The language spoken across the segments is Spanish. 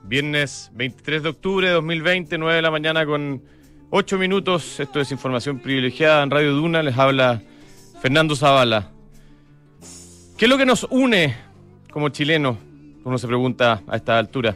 Viernes 23 de octubre de 2020, 9 de la mañana con 8 minutos. Esto es Información Privilegiada en Radio Duna. Les habla Fernando Zavala. ¿Qué es lo que nos une como chilenos? Uno se pregunta a esta altura.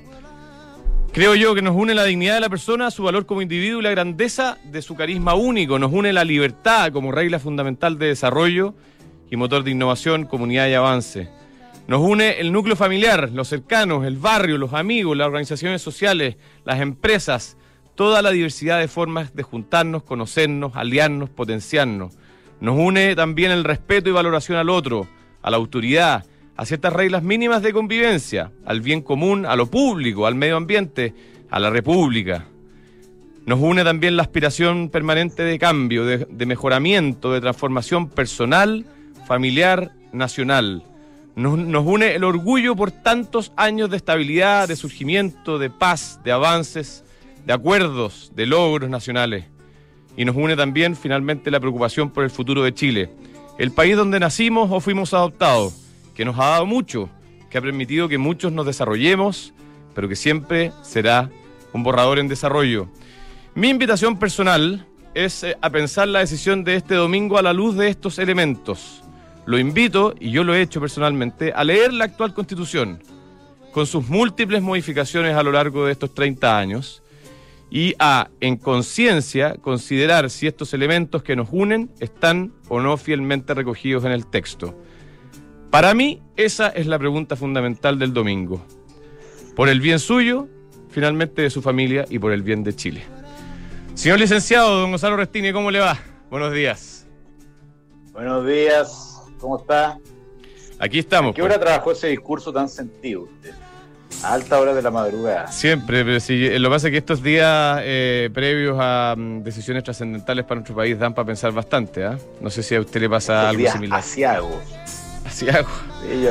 Creo yo que nos une la dignidad de la persona, su valor como individuo y la grandeza de su carisma único. Nos une la libertad como regla fundamental de desarrollo y motor de innovación, comunidad y avance. Nos une el núcleo familiar, los cercanos, el barrio, los amigos, las organizaciones sociales, las empresas, toda la diversidad de formas de juntarnos, conocernos, aliarnos, potenciarnos. Nos une también el respeto y valoración al otro, a la autoridad, a ciertas reglas mínimas de convivencia, al bien común, a lo público, al medio ambiente, a la república. Nos une también la aspiración permanente de cambio, de mejoramiento, de transformación personal, familiar, nacional. Nos une el orgullo por tantos años de estabilidad, de surgimiento, de paz, de avances, de acuerdos, de logros nacionales. Y nos une también, finalmente, la preocupación por el futuro de Chile. El país donde nacimos o fuimos adoptados, que nos ha dado mucho, que ha permitido que muchos nos desarrollemos, pero que siempre será un borrador en desarrollo. Mi invitación personal es a pensar la decisión de este domingo a la luz de estos elementos. Lo invito, y yo lo he hecho personalmente, a leer la actual Constitución, con sus múltiples modificaciones a lo largo de estos 30 años, y a, en conciencia, considerar si estos elementos que nos unen están o no fielmente recogidos en el texto. Para mí, esa es la pregunta fundamental del domingo. Por el bien suyo, finalmente de su familia y por el bien de Chile. Señor licenciado, don Gonzalo Restini, ¿cómo le va? Buenos días. Buenos días. ¿Cómo está? Aquí estamos. ¿A qué hora trabajó ese discurso tan sentido usted? A alta hora de la madrugada. Siempre, pero sí, lo que pasa es que estos días previos a decisiones trascendentales para nuestro país dan para pensar bastante, ¿eh? No sé si a usted le pasa algo similar. Asiagos. Asiagos. Sí,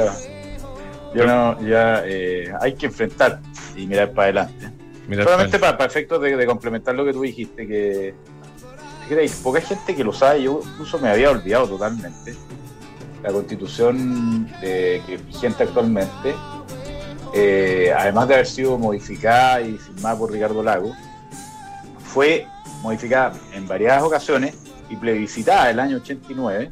hay que enfrentar y mirar para adelante. Solamente para efectos de complementar lo que tú dijiste, que hay poca gente que lo sabe, yo incluso me había olvidado totalmente. La Constitución que es vigente actualmente, además de haber sido modificada y firmada por Ricardo Lagos, fue modificada en varias ocasiones y plebiscitada el año 89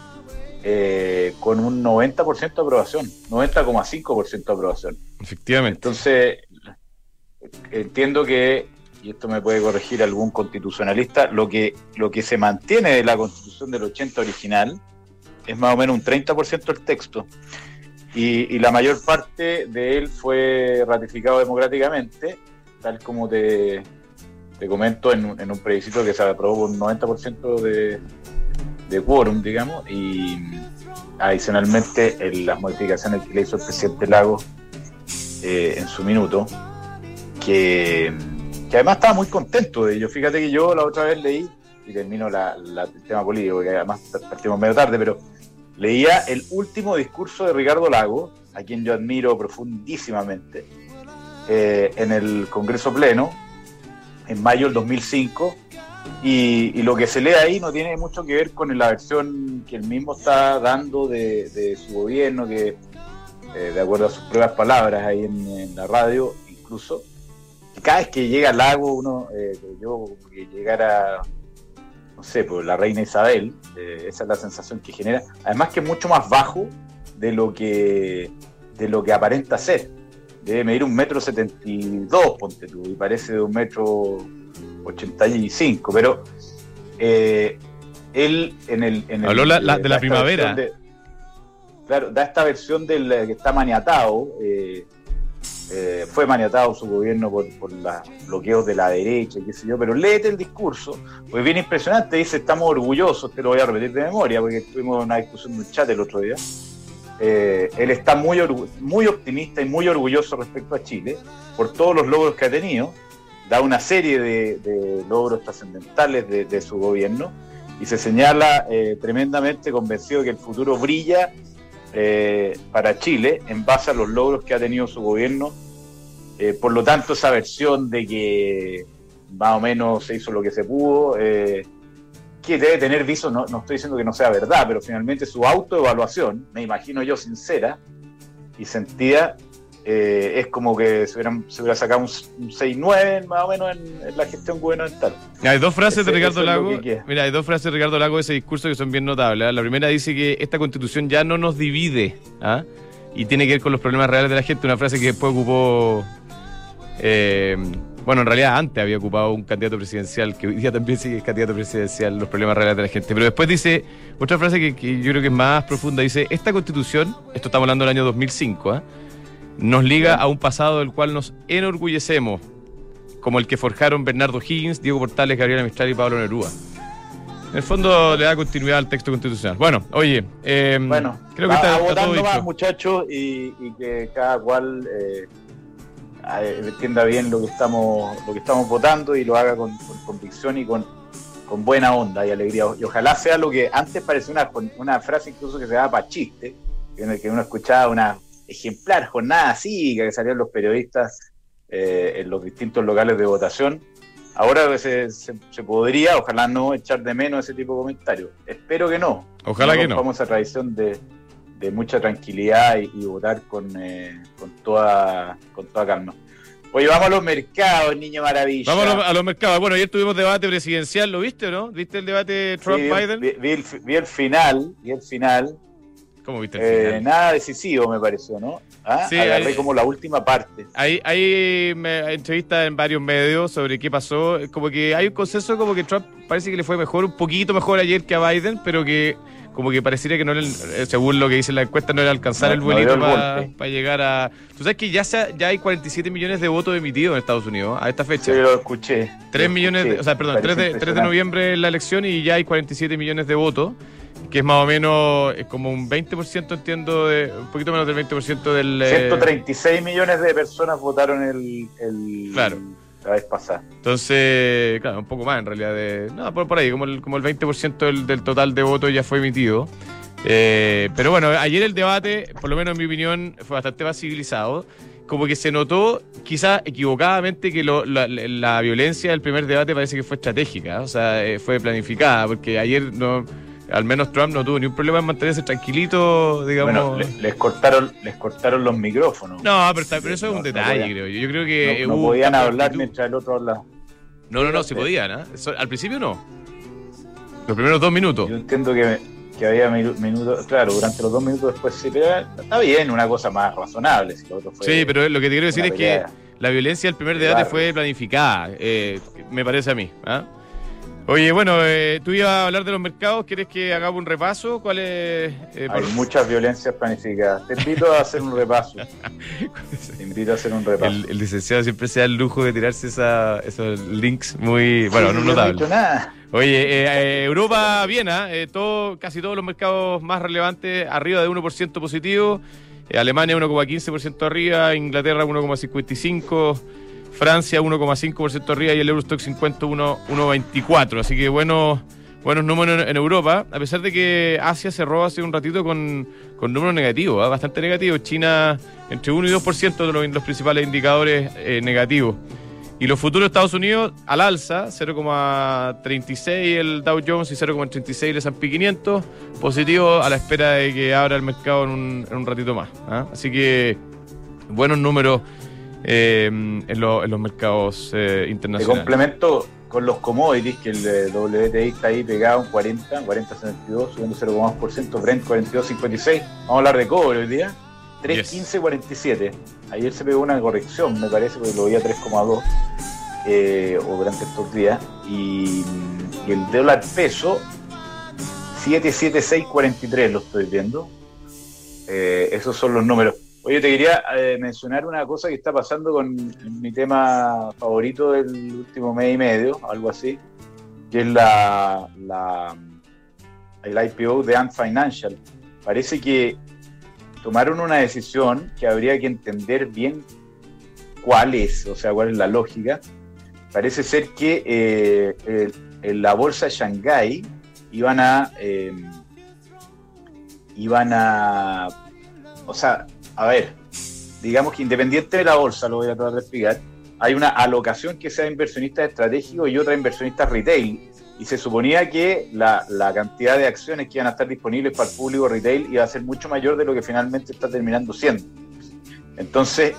con un 90% de aprobación, 90,5% de aprobación. Efectivamente. Entonces, entiendo que, y esto me puede corregir algún constitucionalista, lo que se mantiene de la Constitución del 80 original es más o menos un 30% del texto, y la mayor parte de él fue ratificado democráticamente, tal como te comento, en un plebiscito que se aprobó con un 90% de quórum, digamos, y adicionalmente en las modificaciones que le hizo el presidente Lagos en su minuto, que además estaba muy contento de ello. Fíjate que yo la otra vez leí, y termino el tema político, que además partimos medio tarde, pero leía el último discurso de Ricardo Lagos, a quien yo admiro profundísimamente, en el Congreso Pleno, en mayo del 2005, y lo que se lee ahí no tiene mucho que ver con la versión que él mismo está dando de su gobierno, que de acuerdo a sus propias palabras ahí en la radio, incluso, cada vez que llega Lagos, que llegara, no sé, pues la reina Isabel, esa es la sensación que genera, además que es mucho más bajo de lo que aparenta ser. Debe medir 1,72 m, ponte tú, y parece de 1,85 m, pero él habló de la primavera. Claro, da esta versión del que está maniatado, fue maniatado su gobierno por los bloqueos de la derecha, qué sé yo, pero léete el discurso, pues bien impresionante. Dice: estamos orgullosos, te lo voy a repetir de memoria porque tuvimos una discusión en un chat el otro día. Él está muy optimista y muy orgulloso respecto a Chile por todos los logros que ha tenido. Da una serie de logros trascendentales de su gobierno y se señala tremendamente convencido que el futuro brilla para Chile en base a los logros que ha tenido su gobierno. Por lo tanto, esa versión de que más o menos se hizo lo que se pudo, que debe tener viso, no estoy diciendo que no sea verdad, pero finalmente su autoevaluación, me imagino yo sincera y sentida, es como que se hubiera sacado un 6-9 más o menos en la gestión gubernamental. Hay dos frases de Ricardo Lago. Mira, hay dos frases de Ricardo Lago de ese discurso que son bien notables. La primera dice que esta Constitución ya no nos divide, y tiene que ver con los problemas reales de la gente. Una frase que después ocupó, en realidad antes había ocupado un candidato presidencial, que hoy día también sigue candidato presidencial, los problemas reales de la gente. Pero después dice otra frase que yo creo que es más profunda. Dice, esta Constitución, esto estamos hablando del año 2005, nos liga a un pasado del cual nos enorgullecemos, como el que forjaron Bernardo Higgins, Diego Portales, Gabriela Mistral y Pablo Neruda. En el fondo le da continuidad al texto constitucional. Bueno, oye, creo que está votando todo más, dicho. muchachos, y que cada cual entienda bien lo que estamos votando y lo haga con convicción y con buena onda y alegría. Y ojalá sea lo que antes parecía una frase incluso que se daba para chiste, en el que uno escuchaba una ejemplar jornada cívica que salían los periodistas en los distintos locales de votación. Ahora se podría, ojalá no, echar de menos ese tipo de comentarios. Espero que no. Ojalá que no. Vamos a esa tradición de mucha tranquilidad y votar con toda calma. Oye, vamos a los mercados, niño maravilla. Vamos a los mercados. Bueno, ayer tuvimos debate presidencial, ¿lo viste o no? ¿Viste el debate Trump-Biden? Vi el final. ¿Cómo viste el final? Nada decisivo, me pareció, ¿no? Sí, agarré como la última parte. Hay entrevistas en varios medios sobre qué pasó. Como que hay un consenso como que Trump parece que le fue mejor, un poquito mejor ayer que a Biden, pero que como que pareciera que no le, según lo que dice la encuesta, no era alcanzar el vuelito para llegar a... Tú sabes que ya hay 47 millones de votos emitidos en Estados Unidos a esta fecha. Sí, lo escuché. 3 de noviembre la elección y ya hay 47 millones de votos, que es más o menos como un 20%, entiendo, un poquito menos del 20% del... 136 millones de personas votaron Claro. La vez pasada. Entonces, claro, un poco más en realidad. Por ahí, como el 20% del total de votos ya fue emitido. Pero bueno, ayer el debate, por lo menos en mi opinión, fue bastante más civilizado. Como que se notó, quizá equivocadamente, que la violencia del primer debate parece que fue estratégica, o sea, fue planificada, porque ayer al menos Trump no tuvo ni un problema en mantenerse tranquilito, digamos. Bueno, les cortaron los micrófonos. No, pero eso es un detalle, creo yo. Yo creo que no podían hablar mientras el otro hablaba. No, se podían, ¿eh? Al principio no. Los primeros 2 minutos. Yo entiendo que había minutos, claro, durante los 2 minutos después sí, pero está bien, una cosa más razonable. Si lo otro fue, sí, pero lo que te quiero decir es que la violencia del primer debate fue planificada, me parece a mí, ¿eh? Oye, bueno, tú ibas a hablar de los mercados, ¿quieres que hagamos un repaso? ¿Cuál es? Hay muchas violencias planificadas. Te invito a hacer un repaso. El licenciado siempre se da el lujo de tirarse esos links muy, no notables. No he dicho nada. Oye, Europa, Viena, casi todos los mercados más relevantes arriba de 1% positivo, Alemania 1,15% arriba, Inglaterra 1,55%, Francia 1,5% arriba y el Eurostock 50 1,24%. Así que buenos números en Europa, a pesar de que Asia cerró hace un ratito con números negativos, bastante negativos. China entre 1 y 2% de los principales indicadores negativos. Y los futuros de Estados Unidos al alza, 0,36 el Dow Jones y 0,36 el S&P 500, positivo a la espera de que abra el mercado en un ratito más. Así que buenos números en los mercados internacionales. Te complemento con los commodities, que el WTI está ahí pegado en 40.72, subiendo 0,2%, Brent 42.56. Vamos a hablar de cobre hoy día, 3.15.47. Ayer se pegó una corrección, me parece, porque lo veía 3,2 o durante estos días. Y el dólar peso 7.7643 lo estoy viendo. Esos son los números. Oye, te quería mencionar una cosa que está pasando con mi tema favorito del último mes y medio, algo así, que es el IPO de Ant Financial. Parece que tomaron una decisión que habría que entender bien cuál es la lógica. Parece ser que en la bolsa de Shanghái iban a a ver, digamos que independiente de la bolsa, lo voy a tratar de explicar, hay una alocación que sea inversionistas estratégicos y otra inversionistas retail, y se suponía que la cantidad de acciones que iban a estar disponibles para el público retail iba a ser mucho mayor de lo que finalmente está terminando siendo. Entonces,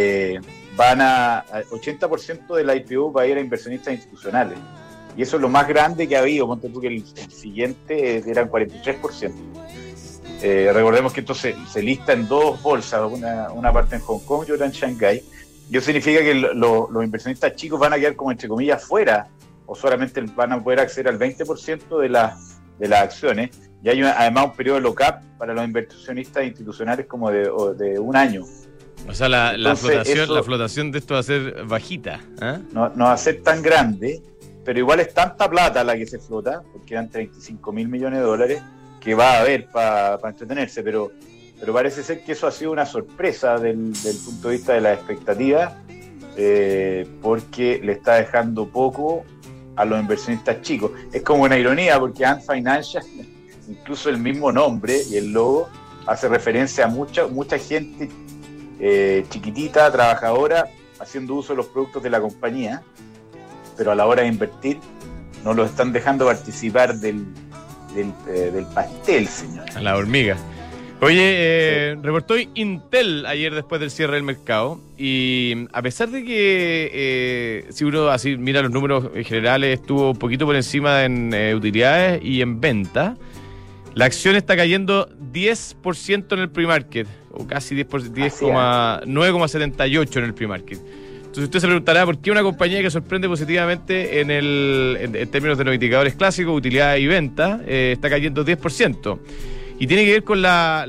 80% del IPO va a ir a inversionistas institucionales. Y eso es lo más grande que ha habido. Ponte tú que el siguiente eran 43%. Recordemos que esto se lista en dos bolsas, una parte en Hong Kong y otra en Shanghái. Y eso significa que los inversionistas chicos van a quedar como entre comillas fuera, o solamente van a poder acceder al 20% de las acciones. Y hay además un periodo de lock-up para los inversionistas institucionales como de un año. O sea, la flotación de esto va a ser bajita. No va a ser tan grande, pero igual es tanta plata la que se flota, porque eran 35.000 millones de dólares, que va a haber para entretenerse, pero parece ser que eso ha sido una sorpresa del punto de vista de la expectativa, porque le está dejando poco a los inversionistas chicos. Es como una ironía, porque Ant Financial, incluso el mismo nombre y el logo, hace referencia a mucha gente chiquitita, trabajadora, haciendo uso de los productos de la compañía, pero a la hora de invertir no los están dejando participar del pastel, señor. A la hormiga. Oye, reportó Intel ayer después del cierre del mercado, y a pesar de que si uno así mira los números generales, estuvo un poquito por encima en utilidades y en venta, la acción está cayendo 10% en el pre-market, o casi 9,78 en el pre-market. Entonces usted se preguntará por qué una compañía que sorprende positivamente en términos de los indicadores clásicos, utilidad y venta, está cayendo 10%. Y tiene que ver con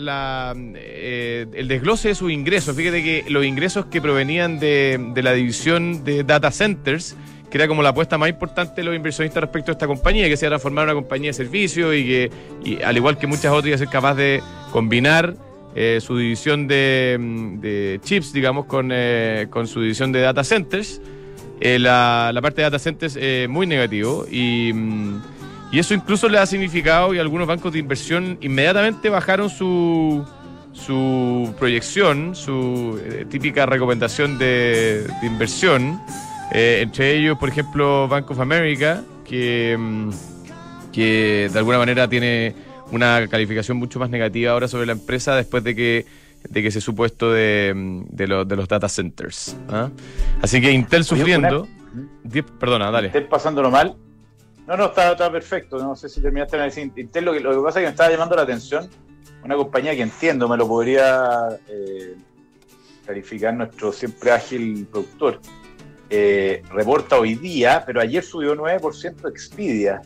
el desglose de sus ingresos. Fíjate que los ingresos que provenían de la división de data centers, que era como la apuesta más importante de los inversionistas respecto a esta compañía, que se iba a transformar en una compañía de servicios y al igual que muchas otras, iba a ser capaz de combinar su división de chips, digamos, con su división de data centers. La parte de data centers muy negativo, y eso incluso le ha significado, y algunos bancos de inversión inmediatamente bajaron su proyección, su típica recomendación de inversión, entre ellos, por ejemplo, Bank of America, que de alguna manera tiene una calificación mucho más negativa ahora sobre la empresa después de que se supo esto de los data centers. Así que Intel sufriendo. Perdona, dale. Intel pasándolo mal. No, está perfecto. No sé si terminaste de decir Intel. Lo que pasa es que me estaba llamando la atención una compañía que entiendo, me lo podría clarificar nuestro siempre ágil productor. Reporta hoy día, pero ayer subió 9% Expedia.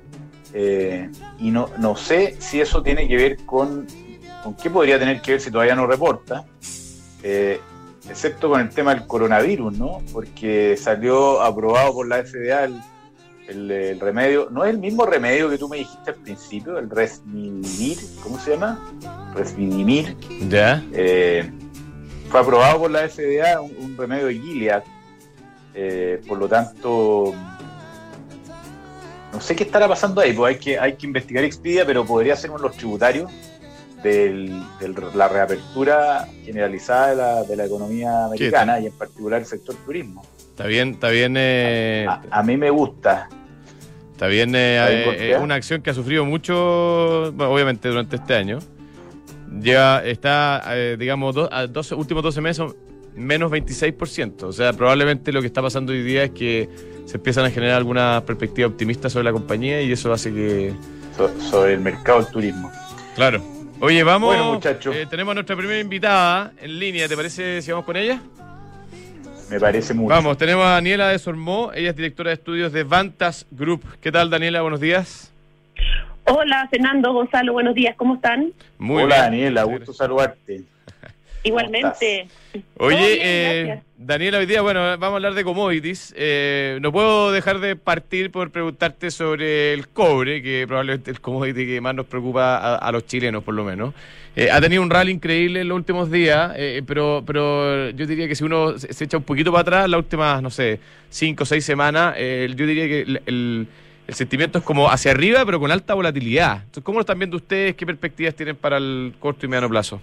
Y no sé si eso tiene que ver con qué podría tener que ver si todavía no reporta, excepto con el tema del coronavirus, ¿no? Porque salió aprobado por la FDA el remedio. No es el mismo remedio que tú me dijiste al principio, el Resmidimir, ¿cómo se llama? Resmidimir. Ya. Fue aprobado por la FDA, un remedio de Gilead. Por lo tanto, no sé qué estará pasando ahí, pues hay que investigar Expedia, pero podría ser uno de los tributarios de la reapertura generalizada de la economía americana, y en particular el sector turismo. Está bien. A mí me gusta. Está bien, es una acción que ha sufrido mucho, bueno, obviamente durante este año. Está, digamos, últimos 12 meses, menos 26%. O sea, probablemente lo que está pasando hoy día es que se empiezan a generar algunas perspectivas optimistas sobre la compañía, y eso hace que... sobre el mercado del turismo. Claro. Oye, vamos, bueno, muchachos. Tenemos a nuestra primera invitada en línea. ¿Te parece si vamos con ella? Me parece mucho. Vamos, tenemos a Daniela de Sormó. Ella es directora de estudios de Vantas Group. ¿Qué tal, Daniela? Buenos días. Hola, Fernando, Gonzalo, buenos días. ¿Cómo están? Muy Hola, bien. Daniela, gusto saludarte. Igualmente. Oye, Daniela, hoy día, bueno, vamos a hablar de commodities. No puedo dejar de partir por preguntarte sobre el cobre, que probablemente es el commodity que más nos preocupa a los chilenos, por lo menos. Ha tenido un rally increíble en los últimos días, pero yo diría que si uno se echa un poquito para atrás, las últimas, no sé, 5 o 6 semanas, yo diría que el sentimiento es como hacia arriba, pero con alta volatilidad. Entonces, ¿cómo lo están viendo ustedes? ¿Qué perspectivas tienen para el corto y mediano plazo?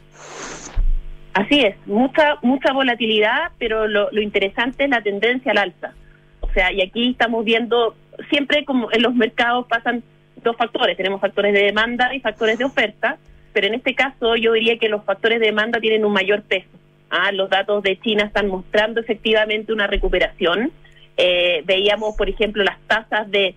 Así es, mucha volatilidad, pero lo interesante es la tendencia al alza. O sea, y aquí estamos viendo, siempre como en los mercados pasan dos factores, tenemos factores de demanda y factores de oferta, pero en este caso yo diría que los factores de demanda tienen un mayor peso. Los datos de China están mostrando efectivamente una recuperación. Veíamos, por ejemplo, las tasas de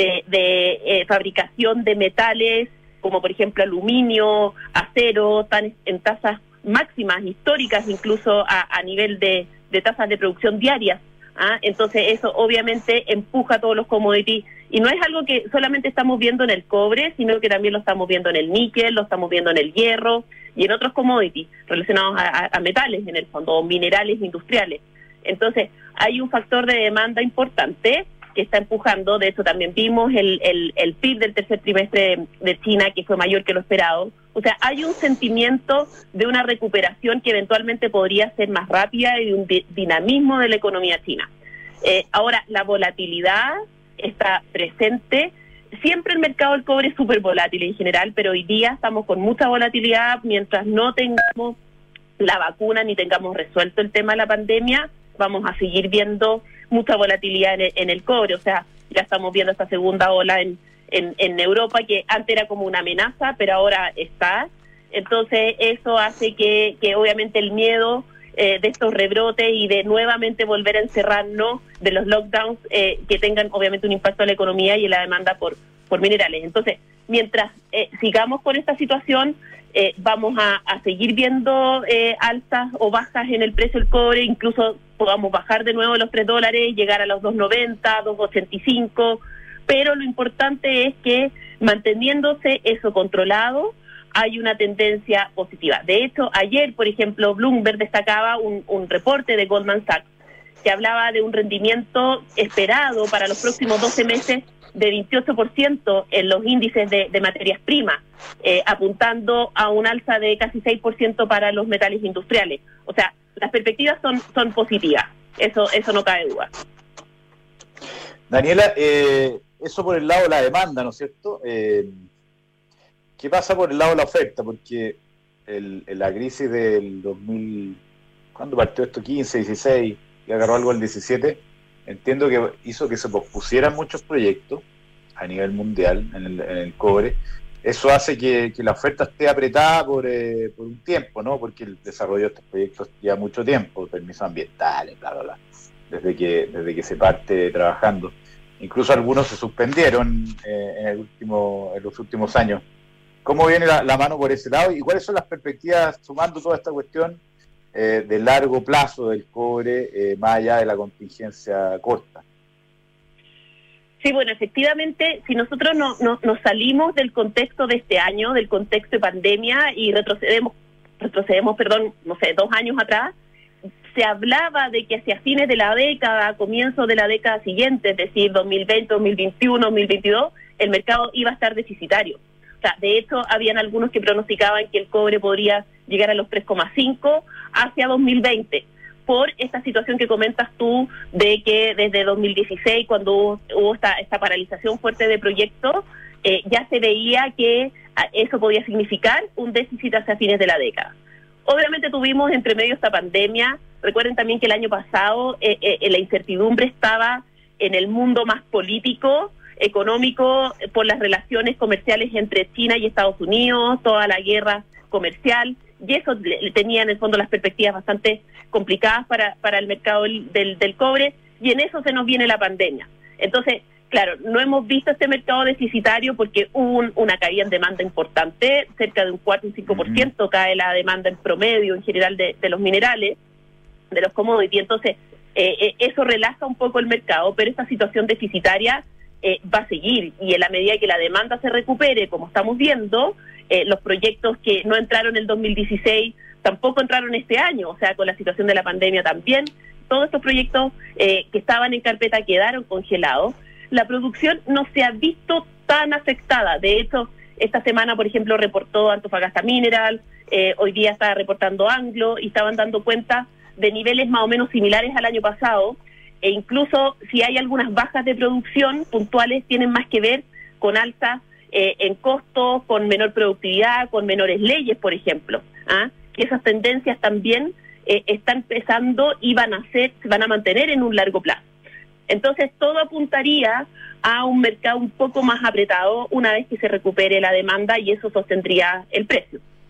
fabricación de metales, como por ejemplo aluminio, acero, están en tasas máximas históricas, incluso a nivel de tasas de producción diarias. Entonces eso obviamente empuja a todos los commodities, y no es algo que solamente estamos viendo en el cobre, sino que también lo estamos viendo en el níquel, lo estamos viendo en el hierro y en otros commodities relacionados a metales, en el fondo, o minerales industriales. Entonces hay un factor de demanda importante que está empujando. De hecho también vimos el PIB del tercer trimestre de China, que fue mayor que lo esperado. O sea, hay un sentimiento de una recuperación que eventualmente podría ser más rápida y de un dinamismo de la economía china. Ahora, la volatilidad está presente. Siempre el mercado del cobre es súper volátil en general, pero hoy día estamos con mucha volatilidad. Mientras no tengamos la vacuna ni tengamos resuelto el tema de la pandemia, vamos a seguir viendo mucha volatilidad en el cobre. O sea, ya estamos viendo esta segunda ola en Europa, que antes era como una amenaza, pero ahora está. Entonces eso hace que obviamente el miedo de estos rebrotes y de nuevamente volver a encerrarnos, de los lockdowns, que tengan obviamente un impacto en la economía y en la demanda por minerales. Entonces, mientras sigamos con esta situación, vamos a seguir viendo altas o bajas en el precio del cobre, incluso podamos bajar de nuevo los $3, llegar a los 2.90, 2.85, pero lo importante es que manteniéndose eso controlado, hay una tendencia positiva. De hecho, ayer, por ejemplo, Bloomberg destacaba un reporte de Goldman Sachs que hablaba de un rendimiento esperado para los próximos 12 meses de 28% en los índices de materias primas, apuntando a un alza de casi 6% para los metales industriales. O sea, las perspectivas son positivas, eso no cabe duda. Daniela, eso por el lado de la demanda, ¿no es cierto? ¿Qué pasa por el lado de la oferta? Porque la crisis del 2000, ¿cuándo partió esto? 15, 16, y agarró algo el 17, entiendo que hizo que se pospusieran muchos proyectos a nivel mundial en el cobre. Eso hace que la oferta esté apretada por un tiempo, ¿no? Porque el desarrollo de estos proyectos lleva mucho tiempo, permisos ambientales, bla, bla, bla, desde que se parte trabajando. Incluso algunos se suspendieron en los últimos años. ¿Cómo viene la mano por ese lado? ¿Y cuáles son las perspectivas, sumando toda esta cuestión de largo plazo del cobre, más allá de la contingencia corta? Sí, bueno, efectivamente, si nosotros nos salimos del contexto de este año, del contexto de pandemia, y retrocedemos, 2 años atrás, se hablaba de que hacia fines de la década, comienzo de la década siguiente, es decir, 2020, 2021, 2022, el mercado iba a estar deficitario. O sea, de hecho, habían algunos que pronosticaban que el cobre podría llegar a los 3,5 hacia 2020, por esta situación que comentas tú, de que desde 2016, cuando hubo esta paralización fuerte de proyectos, ya se veía que eso podía significar un déficit hacia fines de la década. Obviamente tuvimos entre medio esta pandemia. Recuerden también que el año pasado la incertidumbre estaba en el mundo más político, económico, por las relaciones comerciales entre China y Estados Unidos, toda la guerra comercial, y eso tenía en el fondo las perspectivas bastante complicadas para el mercado del cobre, y en eso se nos viene la pandemia. Entonces, claro, no hemos visto este mercado deficitario porque hubo una caída en demanda importante, cerca de un 4 o 5% cae la demanda en promedio en general de los minerales, de los commodities. Entonces, eso relaja un poco el mercado, pero esta situación deficitaria va a seguir, y en la medida que la demanda se recupere, como estamos viendo, los proyectos que no entraron en el 2016 tampoco entraron este año, o sea, con la situación de la pandemia también, todos estos proyectos que estaban en carpeta quedaron congelados. La producción no se ha visto tan afectada. De hecho, esta semana, por ejemplo, reportó Antofagasta Mineral, hoy día está reportando Anglo, y estaban dando cuenta de niveles más o menos similares al año pasado, e incluso si hay algunas bajas de producción puntuales, tienen más que ver con alzas en costos, con menor productividad, con menores leyes, por ejemplo. Que esas tendencias también están empezando y se van a mantener en un largo plazo. Entonces todo apuntaría a un mercado un poco más apretado una vez que se recupere la demanda, y eso sostendría el precio.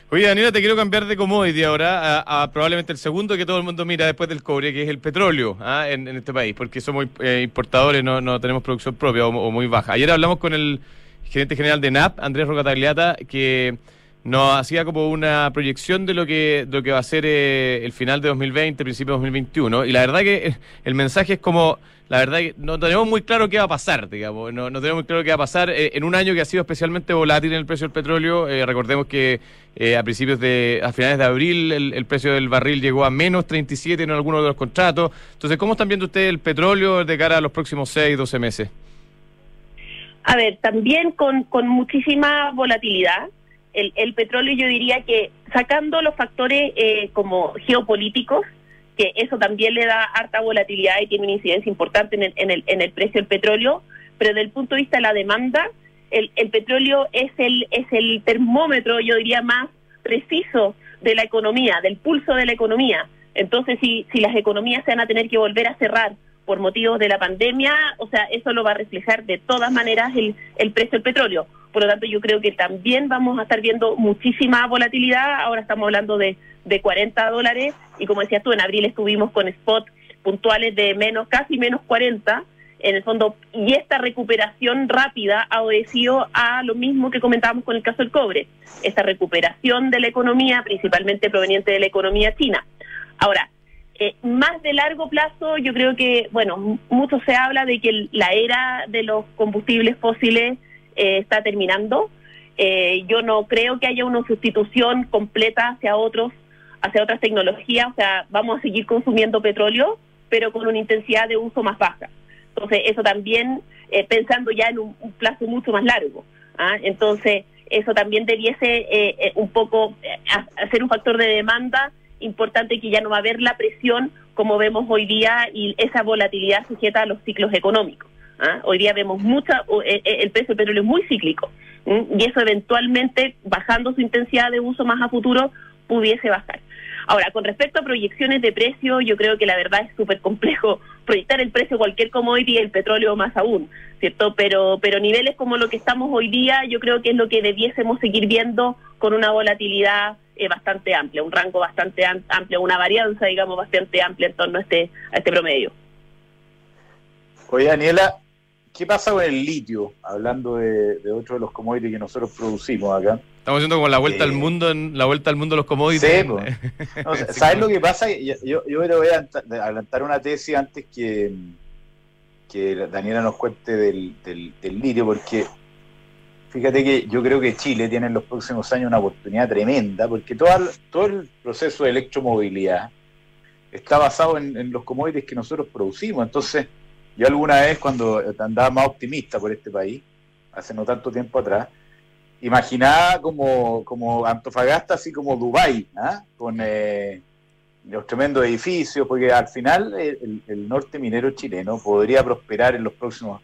Oye, Daniela, te quiero cambiar de commodity ahora a probablemente el segundo que todo el mundo mira después del cobre, que es el petróleo en este país, porque somos importadores, no tenemos producción propia o muy baja. Ayer hablamos con el gerente general de NAP, Andrés Rocatagliata, que nos hacía como una proyección de lo que va a ser el final de 2020, principio de 2021, y la verdad que el mensaje es como... La verdad que no tenemos muy claro qué va a pasar, digamos, no tenemos muy claro qué va a pasar en un año que ha sido especialmente volátil en el precio del petróleo. Recordemos que a finales de abril el precio del barril llegó a menos 37 en algunos de los contratos. Entonces, ¿cómo están viendo ustedes el petróleo de cara a los próximos 6, 12 meses? A ver, también con muchísima volatilidad. El petróleo, yo diría que sacando los factores como geopolíticos, que eso también le da harta volatilidad y tiene una incidencia importante en el precio del petróleo, pero desde el punto de vista de la demanda, el petróleo es el termómetro, yo diría, más preciso de la economía, del pulso de la economía. Entonces, si las economías se van a tener que volver a cerrar por motivos de la pandemia, o sea, eso lo va a reflejar de todas maneras el precio del petróleo. Por lo tanto, yo creo que también vamos a estar viendo muchísima volatilidad. Ahora estamos hablando de $40, y como decías tú, en abril estuvimos con spot puntuales de casi menos 40, en el fondo, y esta recuperación rápida ha obedecido a lo mismo que comentábamos con el caso del cobre, esta recuperación de la economía, principalmente proveniente de la economía china. Ahora, más de largo plazo, yo creo que, bueno, mucho se habla de que la era de los combustibles fósiles está terminando. Yo no creo que haya una sustitución completa hacia otras tecnologías. O sea, vamos a seguir consumiendo petróleo, pero con una intensidad de uso más baja. Entonces, eso también, pensando ya en un plazo mucho más largo. Entonces, eso también debiese un poco hacer un factor de demanda importante, que ya no va a haber la presión como vemos hoy día y esa volatilidad sujeta a los ciclos económicos. Hoy día vemos el precio del petróleo es muy cíclico, y eso eventualmente, bajando su intensidad de uso más a futuro, pudiese bajar. Ahora, con respecto a proyecciones de precio, yo creo que la verdad es súper complejo proyectar el precio de cualquier commodity, y el petróleo más aún, ¿cierto? Pero niveles como lo que estamos hoy día, yo creo que es lo que debiésemos seguir viendo, con una volatilidad bastante amplia, un rango bastante amplio, una varianza, digamos, bastante amplia en torno a este promedio. Oye, Daniela, ¿qué pasa con el litio? Hablando de otro de los commodities que nosotros producimos acá. Estamos haciendo como la vuelta al mundo de los commodities. Sí, no, ¿sabes lo que pasa? Yo le voy a adelantar una tesis antes que Daniela nos cuente del litio, porque fíjate que yo creo que Chile tiene en los próximos años una oportunidad tremenda, porque todo el proceso de electromovilidad está basado en los commodities que nosotros producimos. Entonces, yo alguna vez, cuando andaba más optimista por este país, hace no tanto tiempo atrás, imaginaba como Antofagasta, así como Dubái, con los tremendos edificios, porque al final el norte minero chileno podría prosperar en los próximos,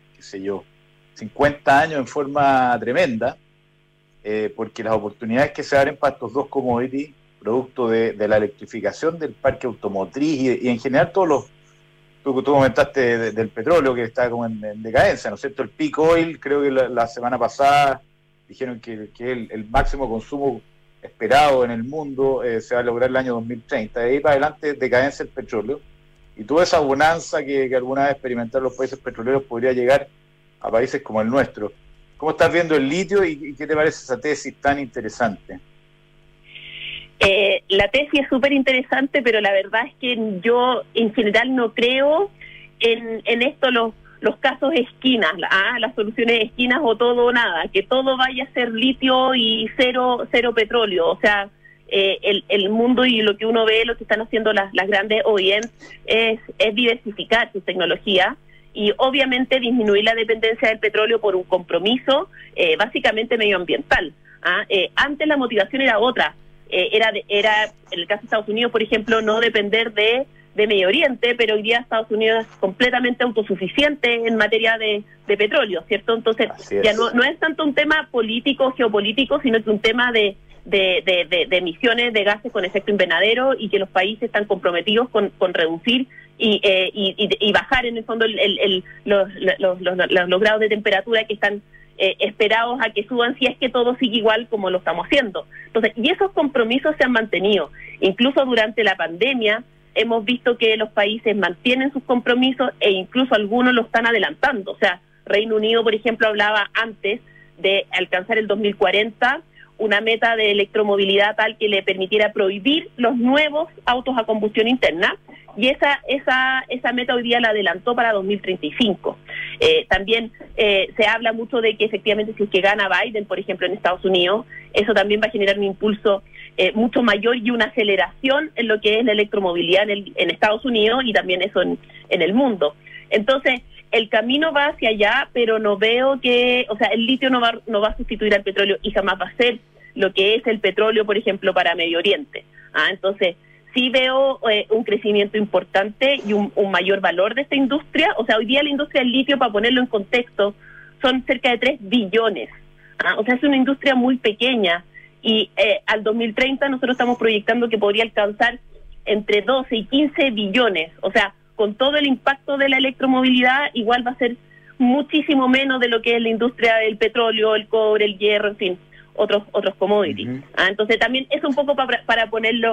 50 años en forma tremenda, porque las oportunidades que se abren para estos dos commodities, producto de la electrificación del parque automotriz y en general todos los... Tú comentaste del petróleo, que está como en decadencia, ¿no es cierto? El peak oil, creo que la semana pasada dijeron que el máximo consumo esperado en el mundo se va a lograr el año 2030. De ahí para adelante, decadencia del petróleo. Y toda esa bonanza que alguna vez experimentaron los países petroleros podría llegar a países como el nuestro. ¿Cómo estás viendo el litio y qué te parece esa tesis tan interesante? La tesis es súper interesante, pero la verdad es que yo en general no creo en esto, los casos esquinas, las soluciones esquinas o todo o nada, que todo vaya a ser litio y cero petróleo. O sea, el mundo y lo que uno ve, lo que están haciendo las grandes OEMs es diversificar sus tecnologías y obviamente disminuir la dependencia del petróleo por un compromiso básicamente medioambiental. Antes la motivación era otra. Era en el caso de Estados Unidos, por ejemplo, no depender de Medio Oriente, pero hoy día Estados Unidos es completamente autosuficiente en materia de petróleo, ¿cierto? Entonces ya no es tanto un tema político, geopolítico, sino que un tema de emisiones de gases con efecto invernadero, y que los países están comprometidos con reducir y bajar en el fondo los grados de temperatura que están esperados a que suban si es que todo sigue igual como lo estamos haciendo. Entonces, y esos compromisos se han mantenido. Incluso durante la pandemia hemos visto que los países mantienen sus compromisos e incluso algunos lo están adelantando. O sea, Reino Unido, por ejemplo, hablaba antes de alcanzar el 2040 una meta de electromovilidad tal que le permitiera prohibir los nuevos autos a combustión interna, y esa meta hoy día la adelantó para 2035. También se habla mucho de que efectivamente si es que gana Biden, por ejemplo, en Estados Unidos, eso también va a generar un impulso mucho mayor y una aceleración en lo que es la electromovilidad en Estados Unidos y también eso en el mundo. Entonces, el camino va hacia allá, pero no veo que, o sea, el litio no va a sustituir al petróleo y jamás va a ser lo que es el petróleo, por ejemplo, para Medio Oriente. Entonces, sí veo un crecimiento importante y un mayor valor de esta industria. O sea, hoy día la industria del litio, para ponerlo en contexto, son cerca de 3 billones. O sea, es una industria muy pequeña y al 2030 nosotros estamos proyectando que podría alcanzar entre 12 y 15 billones. O sea, con todo el impacto de la electromovilidad, igual va a ser muchísimo menos de lo que es la industria del petróleo, el cobre, el hierro, en fin, otros commodities. Uh-huh. Entonces también es un poco para ponerlo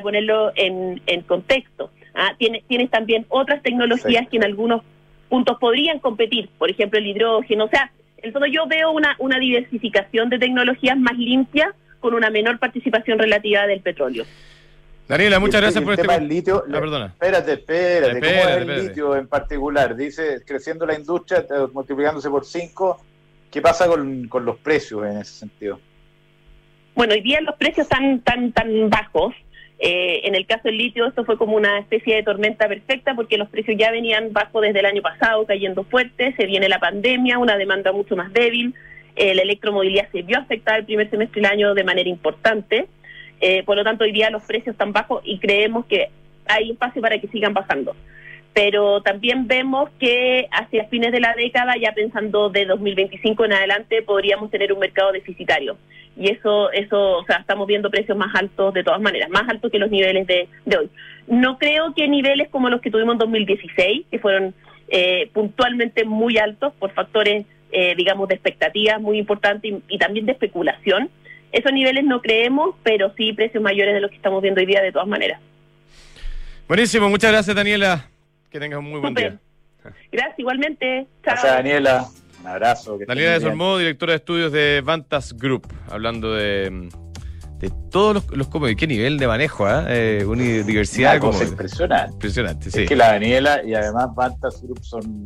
en contexto. Tienes también otras tecnologías que en algunos puntos podrían competir, por ejemplo el hidrógeno. O sea, en el fondo yo veo una diversificación de tecnologías más limpias con una menor participación relativa del petrólio. Daniela, muchas gracias por tema del litio. Perdona. Espérate. ¿Cómo es el litio en particular? Dice, creciendo la industria, multiplicándose por 5. ¿Qué pasa con los precios en ese sentido? Bueno, hoy día los precios están tan bajos. En el caso del litio, esto fue como una especie de tormenta perfecta porque los precios ya venían bajos desde el año pasado, cayendo fuerte. Se viene la pandemia, una demanda mucho más débil. La electromovilidad se vio afectada el primer semestre del año de manera importante. Por lo tanto, hoy día los precios están bajos y creemos que hay espacio para que sigan bajando. Pero también vemos que hacia fines de la década, ya pensando de 2025 en adelante, podríamos tener un mercado deficitario. Y eso, o sea, estamos viendo precios más altos de todas maneras, más altos que los niveles de hoy. No creo que niveles como los que tuvimos en 2016, que fueron puntualmente muy altos por factores, digamos, de expectativas muy importantes y también de especulación. Esos niveles no creemos, pero sí precios mayores de los que estamos viendo hoy día de todas maneras. Buenísimo, muchas gracias Daniela. Que tengas un muy buen día. Gracias, igualmente. Chao. Gracias Daniela, un abrazo. Daniela de Sormó, directora de estudios de Vantas Group, hablando de todos los commodities. Qué nivel de manejo, una diversidad de commodities. Impresionante, sí. Es que la Daniela y además Vantas Group son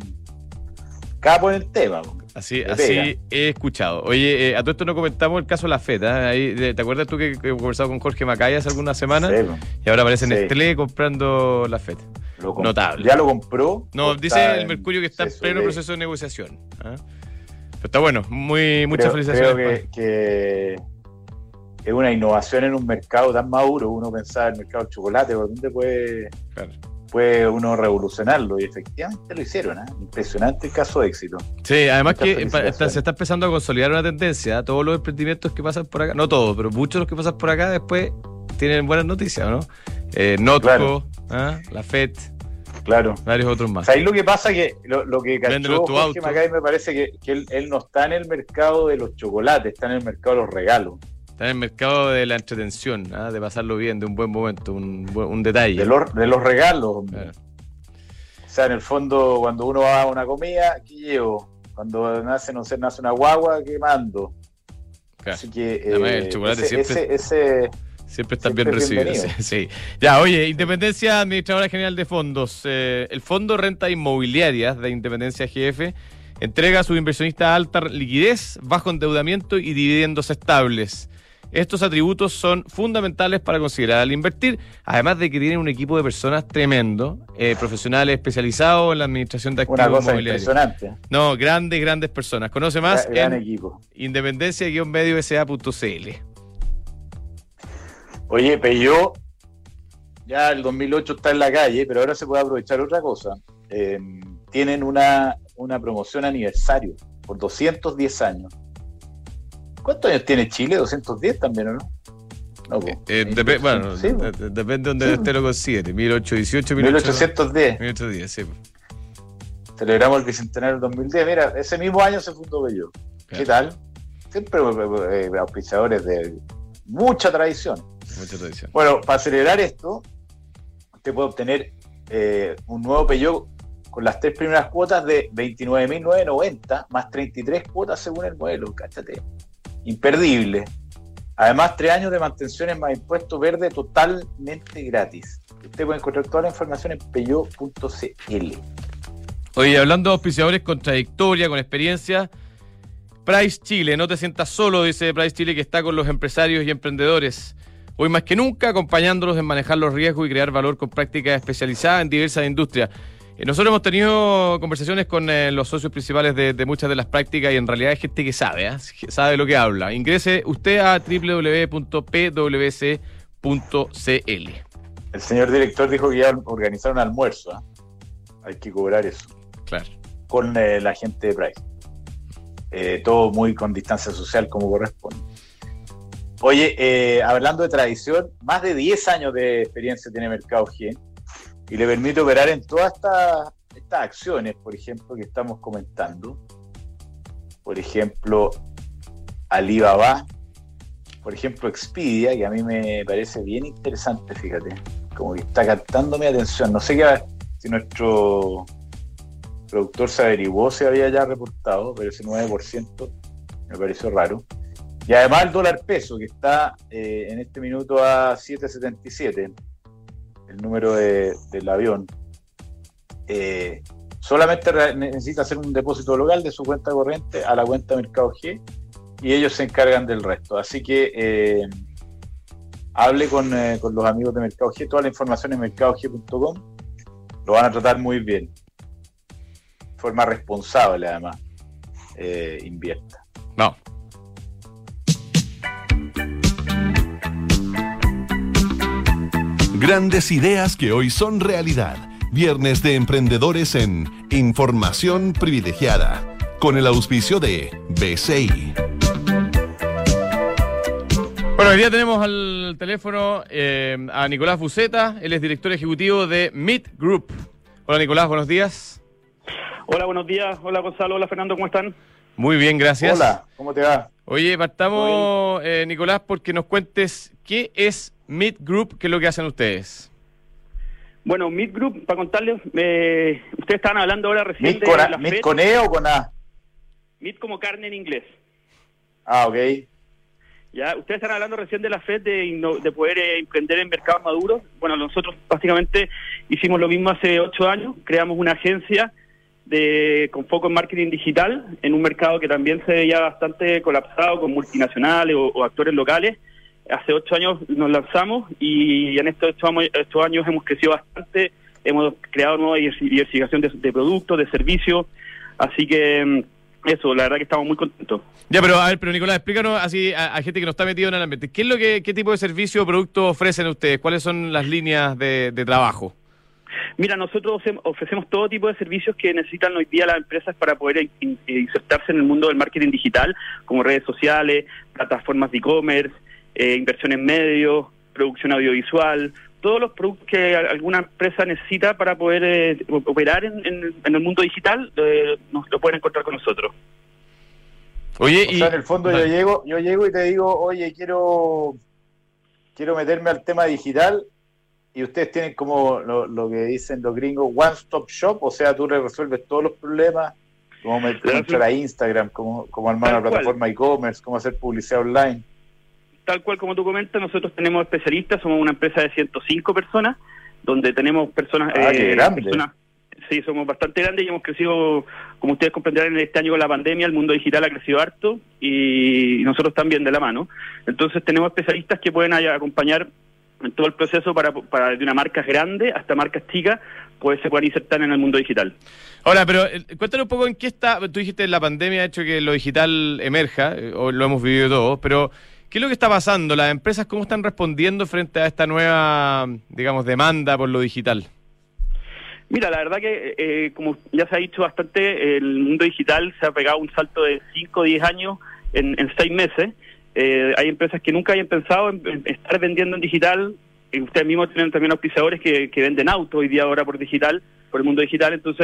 capos en el tema. Así he escuchado. Oye, a todo esto no comentamos el caso de la FED. ¿Te acuerdas tú que he conversado con Jorge Macaya hace algunas semanas? Sí, y ahora aparece Nestlé comprando la FED. Notable. ¿Ya lo compró? No, dice el Mercurio que está en pleno proceso de negociación. Pero está bueno. Muchas felicitaciones. Creo que es una innovación en un mercado tan maduro. Uno pensaba en el mercado del chocolate, ¿por dónde puede uno revolucionarlo? Y efectivamente lo hicieron. Impresionante el caso de éxito. Sí, además que se está empezando a consolidar una tendencia. Todos los emprendimientos que pasan por acá, no todos, pero muchos de los que pasan por acá después tienen buenas noticias, ¿no? Notco, claro. La FED, claro, varios otros más. O sea, ahí lo que pasa que lo que cachó Jorge Macay me parece que él no está en el mercado de los chocolates, está en el mercado de los regalos. Está en el mercado de la entretención, de pasarlo bien, de un buen momento, un detalle. De los regalos. Claro. O sea, en el fondo, cuando uno va a una comida, ¿qué llevo? Cuando nace una guagua, ¿qué mando? Claro. Así que el chocolate siempre están bien recibidos. Sí. Ya, oye, Independencia, Administradora General de Fondos. El Fondo Renta Inmobiliarias de Independencia GF entrega a sus inversionistas alta liquidez, bajo endeudamiento y dividendos estables. Estos atributos son fundamentales para considerar al invertir, además de que tienen un equipo de personas tremendo, profesionales especializados en la administración de activos inmobiliarios. Una cosa impresionante. No, grandes personas. Conoce más gran equipo. Independencia-medio-sa.cl. Oye, Peugeot, ya el 2008 está en la calle, pero ahora se puede aprovechar otra cosa. Tienen una promoción aniversario por 210 años. ¿Cuántos años tiene Chile? 210 también, ¿o no? No, depende de donde usted lo considere. 1818, 1810. 1810, sí. Celebramos el bicentenario del 2010. Mira, ese mismo año se fundó Peugeot. ¿Qué tal? Siempre auspiciadores de mucha tradición. Mucha tradición. Bueno, para celebrar esto, usted puede obtener un nuevo Peugeot con las 3 primeras cuotas de 29.990 más 33 cuotas según el modelo. Cáchate. Imperdible. Además, 3 años de mantenciones más impuesto verde totalmente gratis. Usted puede encontrar toda la información en peugeot.cl. Oye, hablando de auspiciadores con trayectoria, con experiencia, Price Chile, no te sientas solo, dice Price Chile, que está con los empresarios y emprendedores. Hoy más que nunca, acompañándolos en manejar los riesgos y crear valor con prácticas especializadas en diversas industrias. Nosotros hemos tenido conversaciones con los socios principales de muchas de las prácticas y en realidad hay gente que sabe, sabe lo que habla. Ingrese usted a www.pwc.cl. El señor director dijo que ya organizaron un almuerzo. Hay que cobrar eso. Claro. Con la gente de Price. Todo muy con distancia social como corresponde. Oye, hablando de tradición, más de 10 años de experiencia tiene Mercado G y le permite operar en todas estas acciones, por ejemplo, que estamos comentando. Por ejemplo, Alibaba, por ejemplo, Expedia, que a mí me parece bien interesante, fíjate, como que está captando mi atención. No sé si nuestro productor se averiguó, se había ya reportado, pero ese 9% me pareció raro. Y además el dólar peso, que está en este minuto a 7.77, el número del avión. Solamente necesita hacer un depósito local de su cuenta corriente a la cuenta Mercado G y ellos se encargan del resto. Así que hable con los amigos de Mercado G, toda la información en mercadog.com, lo van a tratar muy bien. De forma responsable, además, invierta. No. Grandes ideas que hoy son realidad. Viernes de Emprendedores en Información Privilegiada, con el auspicio de BCI. Bueno, hoy día tenemos al teléfono a Nicolás Buceta, él es director ejecutivo de Meet Group. Hola Nicolás, buenos días. Hola, buenos días. Hola Gonzalo, hola Fernando, ¿cómo están? Muy bien, gracias. Hola, ¿cómo te va? Oye, partamos, Nicolás, porque nos cuentes qué es Meet Group, qué es lo que hacen ustedes. Bueno, Meet Group, para contarles, ustedes estaban hablando ahora recién de la ¿Meet con E o con A? Meet como carne en inglés. Ah, ok. Ya, ustedes están hablando recién de la FED de poder emprender en mercados maduros. Bueno, nosotros básicamente hicimos lo mismo hace 8 años, creamos una agencia con foco en marketing digital, en un mercado que también se veía bastante colapsado con multinacionales o actores locales. Hace 8 años nos lanzamos y en estos 8 años hemos crecido bastante, hemos creado nueva diversificación de productos, de servicios, así que eso, la verdad que estamos muy contentos. Ya, pero Nicolás, explícanos así a gente que no está metido en el ambiente, ¿qué tipo de servicio o producto ofrecen ustedes? ¿Cuáles son las líneas de trabajo? Mira, nosotros ofrecemos todo tipo de servicios que necesitan hoy día las empresas para poder insertarse en el mundo del marketing digital, como redes sociales, plataformas de e-commerce, inversión en medios, producción audiovisual, todos los productos que alguna empresa necesita para poder operar en el mundo digital, nos lo pueden encontrar con nosotros. Oye, o sea, en el fondo yo llego y te digo, oye, quiero meterme al tema digital, y ustedes tienen como lo que dicen los gringos, one stop shop, o sea, tú le resuelves todos los problemas, cómo entrar a Instagram, cómo armar una plataforma e-commerce, cómo hacer publicidad online. Tal cual como tú comentas, nosotros tenemos especialistas, somos una empresa de 105 personas, donde tenemos personas... qué grande. Sí, somos bastante grandes y hemos crecido, como ustedes comprenderán, este año con la pandemia, el mundo digital ha crecido harto y nosotros también de la mano. Entonces tenemos especialistas que pueden acompañar en todo el proceso para de una marca grande hasta marcas chicas, pues se puedan insertar en el mundo digital. Ahora, pero cuéntanos un poco en qué está... Tú dijiste la pandemia ha hecho que lo digital emerja, o lo hemos vivido todos, pero... ¿Qué es lo que está pasando? ¿Las empresas cómo están respondiendo frente a esta nueva, digamos, demanda por lo digital? Mira, la verdad que, como ya se ha dicho bastante, el mundo digital se ha pegado un salto de 5 o 10 años en 6 meses. Hay empresas que nunca habían pensado en estar vendiendo en digital. Ustedes mismos tienen también auspiciadores que venden autos hoy día ahora por el mundo digital. Entonces,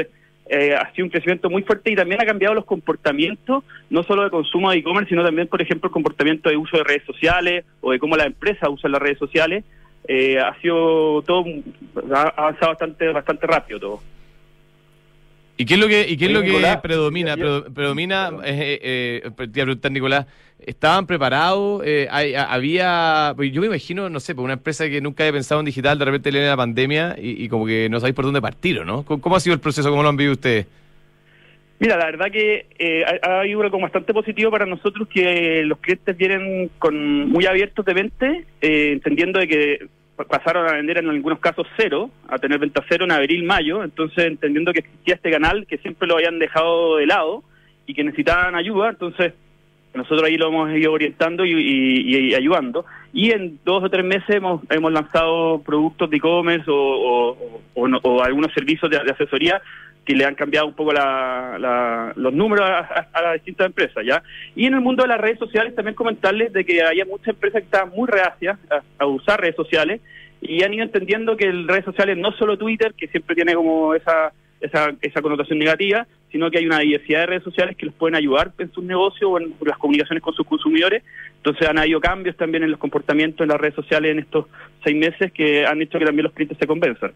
ha sido un crecimiento muy fuerte y también ha cambiado los comportamientos, no solo de consumo de e-commerce, sino también, por ejemplo, el comportamiento de uso de redes sociales o de cómo las empresas usan las redes sociales. Ha sido todo, ha avanzado bastante rápido todo. ¿Y qué es lo que Nicolás, predomina? Predomina, te iba a preguntar, Nicolás, ¿estaban preparados? Yo me imagino, no sé, por una empresa que nunca había pensado en digital, de repente le viene la pandemia y como que no sabéis por dónde partir, ¿o no? ¿Cómo ha sido el proceso? ¿Cómo lo han vivido ustedes? Mira, la verdad que ha habido algo bastante positivo para nosotros, que los clientes vienen muy abiertos de mente, entendiendo de que pasaron a vender en algunos casos cero, a tener venta cero en abril, mayo, entonces entendiendo que existía este canal, que siempre lo habían dejado de lado y que necesitaban ayuda, entonces nosotros ahí lo hemos ido orientando y ayudando. Y en 2 o 3 meses hemos lanzado productos de e-commerce o algunos servicios de asesoría que le han cambiado un poco los números a las distintas empresas, ¿ya? Y en el mundo de las redes sociales también comentarles de que había muchas empresas que estaban muy reacias a usar redes sociales y han ido entendiendo que el redes sociales no solo Twitter, que siempre tiene como esa connotación negativa, sino que hay una diversidad de redes sociales que les pueden ayudar en sus negocios o en las comunicaciones con sus consumidores. Entonces han habido cambios también en los comportamientos en las redes sociales en estos 6 meses que han hecho que también los clientes se convenzan.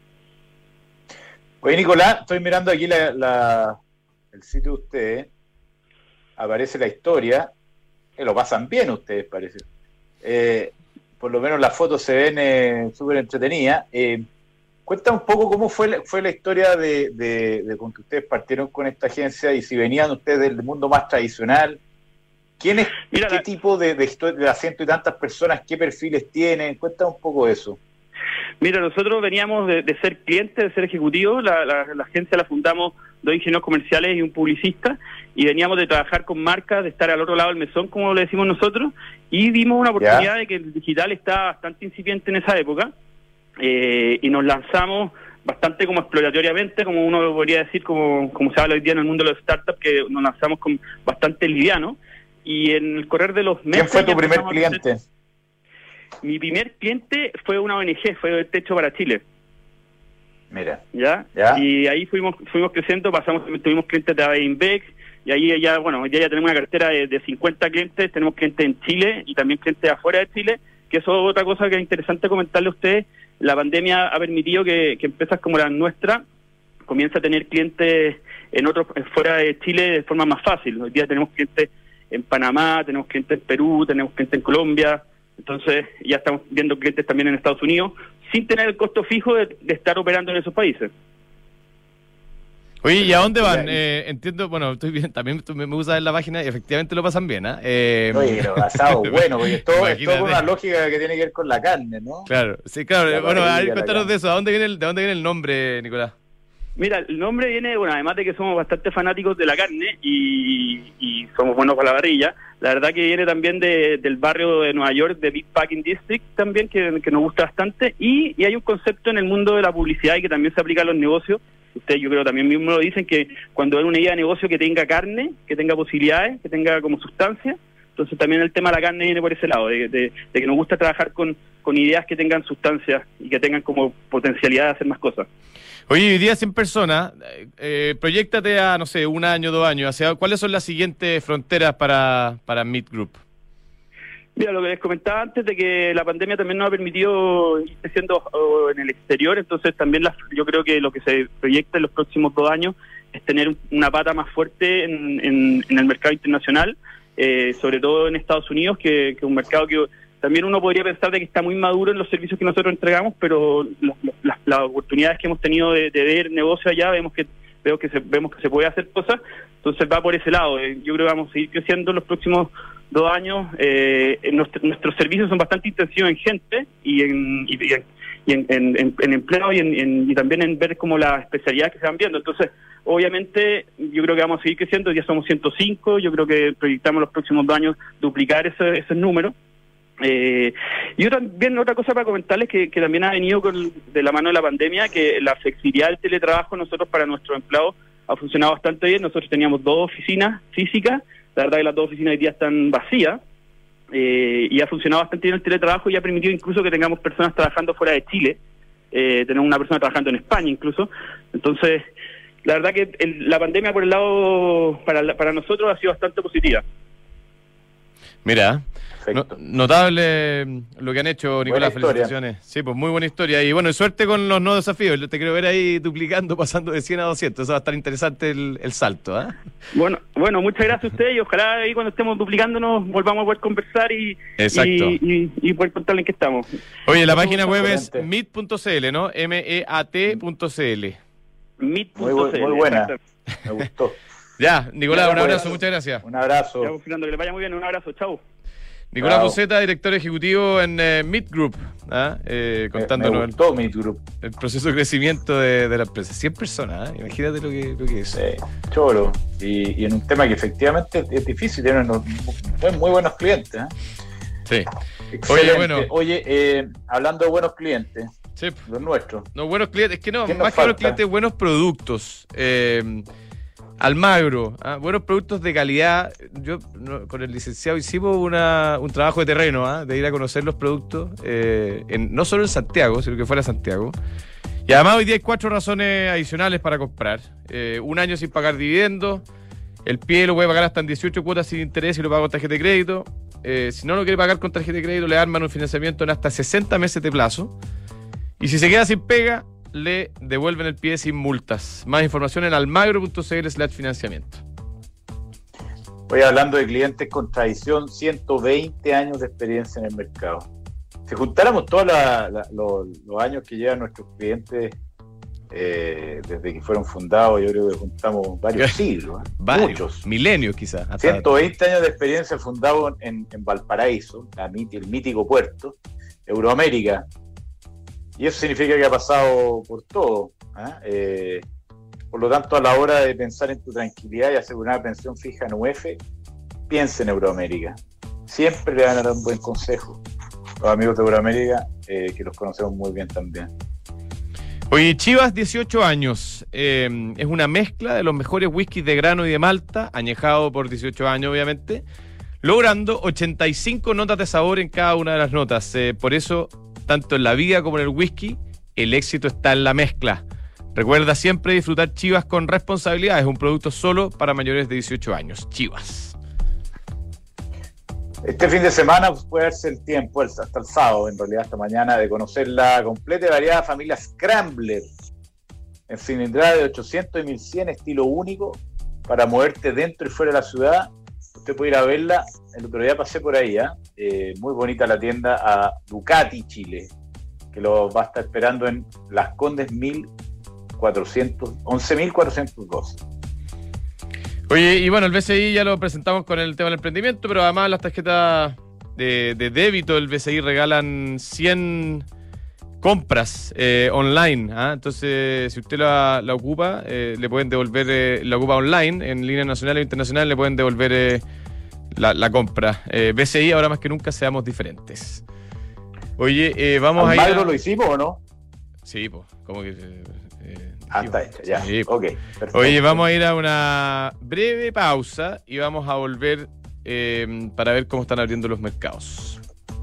Oye, Nicolás, estoy mirando aquí el sitio de ustedes, aparece la historia, lo pasan bien ustedes, parece. Por lo menos las fotos se ven súper entretenidas. Cuenta un poco cómo fue la historia de con que ustedes partieron con esta agencia y si venían ustedes del mundo más tradicional. ¿Qué tipo de historia, de cientos y tantas personas, qué perfiles tienen? Cuenta un poco eso. Mira, nosotros veníamos de ser clientes, de ser ejecutivos. La agencia la fundamos 2 ingenieros comerciales y un publicista, y veníamos de trabajar con marcas, de estar al otro lado del mesón, como le decimos nosotros, y vimos una oportunidad de que el digital estaba bastante incipiente en esa época, y nos lanzamos bastante como exploratoriamente, como uno podría decir, como se habla hoy día en el mundo de los startups, que nos lanzamos con bastante liviano, y en el correr de los meses... ¿Quién fue tu primer cliente? Mi primer cliente fue una ONG, fue Techo para Chile. Mira. ¿Ya? Y ahí fuimos creciendo, tuvimos clientes de Invex, y ahí ya tenemos una cartera de 50 clientes, tenemos clientes en Chile y también clientes afuera de Chile, que eso es otra cosa que es interesante comentarle a ustedes. La pandemia ha permitido que empresas como la nuestra comiencen a tener clientes fuera de Chile de forma más fácil. Hoy día tenemos clientes en Panamá, tenemos clientes en Perú, tenemos clientes en Colombia. Entonces ya estamos viendo clientes también en Estados Unidos, sin tener el costo fijo de estar operando en esos países. Oye, ¿y a dónde van? Entiendo, bueno, estoy bien, también me gusta ver la página y efectivamente lo pasan bien, ¿ah? Oye, pero basado, bueno, porque es todo una lógica que tiene que ver con la carne, ¿no? Claro, sí, claro. Bueno, a ver, cuéntanos de eso. ¿De dónde viene el nombre, Nicolás? Mira, el nombre viene, además de que somos bastante fanáticos de la carne y somos buenos para la parrilla, la verdad que viene también del barrio de Nueva York, de Big Packing District también, que nos gusta bastante, y hay un concepto en el mundo de la publicidad y que también se aplica a los negocios. Ustedes yo creo también mismo lo dicen, que cuando hay una idea de negocio que tenga carne, que tenga posibilidades, que tenga como sustancia, entonces también el tema de la carne viene por ese lado, de que nos gusta trabajar con ideas que tengan sustancia y que tengan como potencialidad de hacer más cosas. Oye, hoy día 100 personas, proyéctate a, no sé, 1 año, 2 años, ¿cuáles son las siguientes fronteras para Meet Group? Mira, lo que les comentaba antes de que la pandemia también nos ha permitido ir creciendo en el exterior, entonces también yo creo que lo que se proyecta en los próximos 2 años es tener una pata más fuerte en el mercado internacional, sobre todo en Estados Unidos, que es un mercado que también uno podría pensar de que está muy maduro en los servicios que nosotros entregamos, pero las oportunidades que hemos tenido de ver negocio allá, vemos que se puede hacer cosas, entonces va por ese lado. Yo creo que vamos a seguir creciendo en los próximos 2 años. Nuestros servicios son bastante intensivos en gente y en empleo y también en ver como las especialidades que se van viendo. Entonces, obviamente, yo creo que vamos a seguir creciendo. Ya somos 105, yo creo que proyectamos los próximos 2 años duplicar ese número. Y también otra cosa para comentarles que también ha venido de la mano de la pandemia, que la flexibilidad del teletrabajo nosotros para nuestros empleados ha funcionado bastante bien. Nosotros teníamos 2 oficinas físicas, la verdad que las 2 oficinas hoy día están vacías, y ha funcionado bastante bien el teletrabajo y ha permitido incluso que tengamos personas trabajando fuera de Chile. Tenemos una persona trabajando en España incluso. Entonces la verdad que la pandemia por el lado, para nosotros ha sido bastante positiva. Mira, notable lo que han hecho, Nicolás, felicitaciones. Sí, pues muy buena historia. Y bueno, suerte con los nuevos desafíos. Te quiero ver ahí duplicando, pasando de 100 a 200. Eso va a estar interesante el salto, ¿eh? Bueno, muchas gracias a ustedes y ojalá ahí cuando estemos duplicándonos volvamos a poder conversar y poder contarles en qué estamos. Oye, la página web es meet.cl, ¿no? meat.cl. Meet.cl. Muy buena, me gustó. Ya, Nicolás, un abrazo, muchas gracias. Un abrazo. Ya, Fernando, que le vaya muy bien, un abrazo, chau. Nicolás Poceta, director ejecutivo en Meet Group, contándonos me gustó Meet Group. El proceso de crecimiento de la empresa. 100 personas, imagínate lo que es. Choro. Y en un tema que efectivamente es difícil, tienen muy buenos clientes. Sí. Excelente. Oye, hablando de buenos clientes, sí, los nuestros. No, buenos clientes, es que no, más que buenos clientes, buenos productos. Almagro, buenos productos de calidad. Yo con el licenciado hicimos un trabajo de terreno, de ir a conocer los productos, no solo en Santiago, sino que fuera de Santiago. Y además hoy día hay 4 razones adicionales para comprar. 1 año sin pagar dividendos, el pie lo puede pagar hasta en 18 cuotas sin interés y lo paga con tarjeta de crédito. Si no lo quiere pagar con tarjeta de crédito, le arman un financiamiento en hasta 60 meses de plazo. Y si se queda sin pega, le devuelven el pie sin multas. Más información en almagro.cl/financiamiento. Hoy hablando de clientes con tradición, 120 años de experiencia en el mercado. Si juntáramos todos los años que llevan nuestros clientes desde que fueron fundados, yo creo que juntamos varios siglos. Muchos. Milenios quizás. 120 años de experiencia fundado en Valparaíso, el mítico puerto, Euroamérica. Y eso significa que ha pasado por todo. Por lo tanto, a la hora de pensar en tu tranquilidad y asegurar una pensión fija en UEF, piensa en Euroamérica. Siempre le van a dar un buen consejo. Los amigos de Euroamérica, que los conocemos muy bien también. Oye, Chivas, 18 años. Es una mezcla de los mejores whiskies de grano y de malta, añejado por 18 años, obviamente, logrando 85 notas de sabor en cada una de las notas. Por eso, tanto en la vida como en el whisky, el éxito está en la mezcla. Recuerda siempre disfrutar Chivas con responsabilidad. Es un producto solo para mayores de 18 años. Chivas. Este fin de semana puede darse el tiempo, hasta el sábado, en realidad hasta mañana, de conocer la completa y variada familia Scrambler. En cilindrada de 800 y 1100, estilo único, para moverte dentro y fuera de la ciudad. Usted puede ir a verla. El otro día pasé por ahí, muy bonita la tienda a Ducati, Chile, que lo va a estar esperando en Las Condes 11.412. Oye, y bueno, el BCI ya lo presentamos con el tema del emprendimiento, pero además las tarjetas de débito del BCI regalan 100 compras online. Entonces, si usted la ocupa, le pueden devolver, la ocupa online, en línea nacional e internacional, le pueden devolver la compra. BCI, ahora más que nunca, seamos diferentes. Oye, vamos a ir. ¿Almagro lo hicimos o no? Sí, pues, como que. Está hecho, ya. Sí, ok, perfecto. Oye, vamos a ir a una breve pausa y vamos a volver para ver cómo están abriendo los mercados.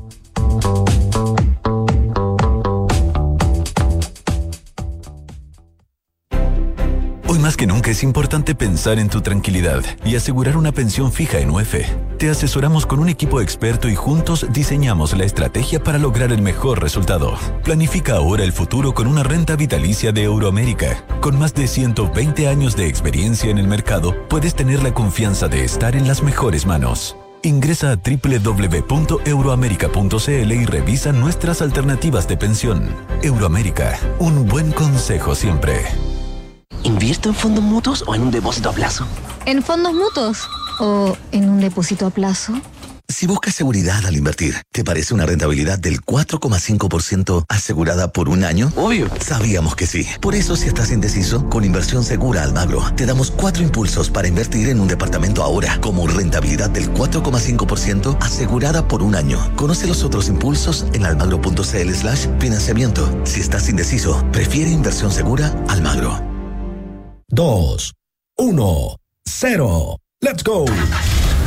Hoy más que nunca es importante pensar en tu tranquilidad y asegurar una pensión fija en UEF. Te asesoramos con un equipo experto y juntos diseñamos la estrategia para lograr el mejor resultado. Planifica ahora el futuro con una renta vitalicia de Euroamérica. Con más de 120 años de experiencia en el mercado, puedes tener la confianza de estar en las mejores manos. Ingresa a www.euroamerica.cl y revisa nuestras alternativas de pensión. Euroamérica, un buen consejo siempre. ¿Invierto en fondos mutuos o en un depósito a plazo? ¿En fondos mutuos o en un depósito a plazo? Si buscas seguridad al invertir, ¿te parece una rentabilidad del 4,5% asegurada por un año? Obvio. Sabíamos que sí. Por eso, si estás indeciso, con Inversión Segura Almagro, te damos 4 impulsos para invertir en un departamento ahora, como rentabilidad del 4,5% asegurada por un año. Conoce los otros impulsos en almagro.cl/financiamiento. Si estás indeciso, prefiere Inversión Segura Almagro. 2, 1, 0. ¡Let's go!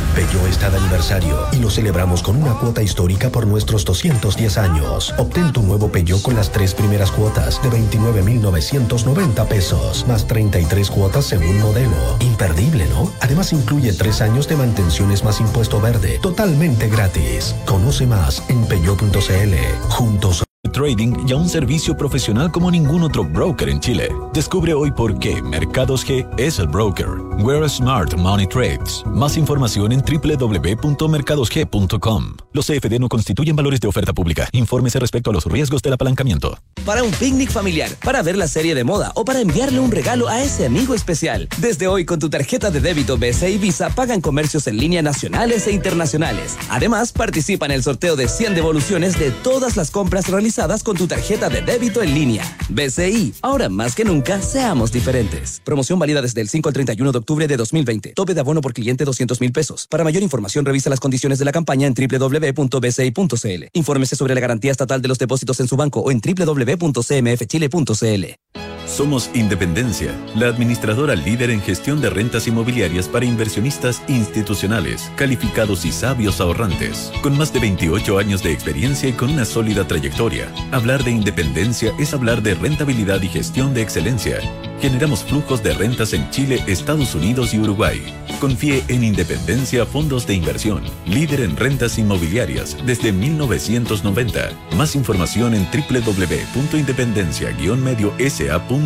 Peugeot está de aniversario y lo celebramos con una cuota histórica por nuestros 210 años. Obtén tu nuevo Peugeot con las 3 primeras cuotas de 29.990 pesos, más 33 cuotas según modelo. Imperdible, ¿no? Además incluye 3 años de mantenciones más impuesto verde, totalmente gratis. Conoce más en peugeot.cl. Juntos. Trading y a un servicio profesional como ningún otro broker en Chile. Descubre hoy por qué Mercados G es el broker. We're Smart Money Trades. Más información en www.mercadosg.com. Los CFD no constituyen valores de oferta pública. Infórmese respecto a los riesgos del apalancamiento. Para un picnic familiar, para ver la serie de moda o para enviarle un regalo a ese amigo especial. Desde hoy, con tu tarjeta de débito BCI Visa, pagan comercios en línea nacionales e internacionales. Además, participa en el sorteo de 100 devoluciones de todas las compras realizadas con tu tarjeta de débito en línea. BCI, ahora más que nunca, seamos diferentes. Promoción válida desde el 5 al 31 de octubre de 2020. Tope de abono por cliente 200.000 pesos. Para mayor información, revisa las condiciones de la campaña en www.bci.cl. Infórmese sobre la garantía estatal de los depósitos en su banco o en www.cmfchile.cl. Somos Independencia, la administradora líder en gestión de rentas inmobiliarias para inversionistas institucionales, calificados y sabios ahorrantes. Con más de 28 años de experiencia y con una sólida trayectoria, hablar de independencia es hablar de rentabilidad y gestión de excelencia. Generamos flujos de rentas en Chile, Estados Unidos y Uruguay. Confíe en Independencia Fondos de Inversión, líder en rentas inmobiliarias desde 1990. Más información en www.independencia-mediosa.cl.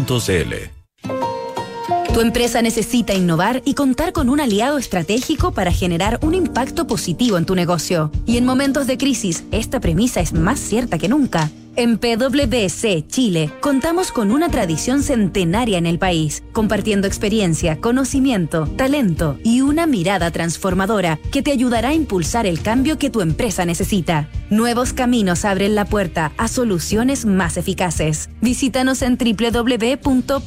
Tu empresa necesita innovar y contar con un aliado estratégico para generar un impacto positivo en tu negocio. Y en momentos de crisis, esta premisa es más cierta que nunca. En PwC Chile contamos con una tradición centenaria en el país, compartiendo experiencia, conocimiento, talento y una mirada transformadora que te ayudará a impulsar el cambio que tu empresa necesita. Nuevos caminos abren la puerta a soluciones más eficaces. Visítanos en www.pwc.cl.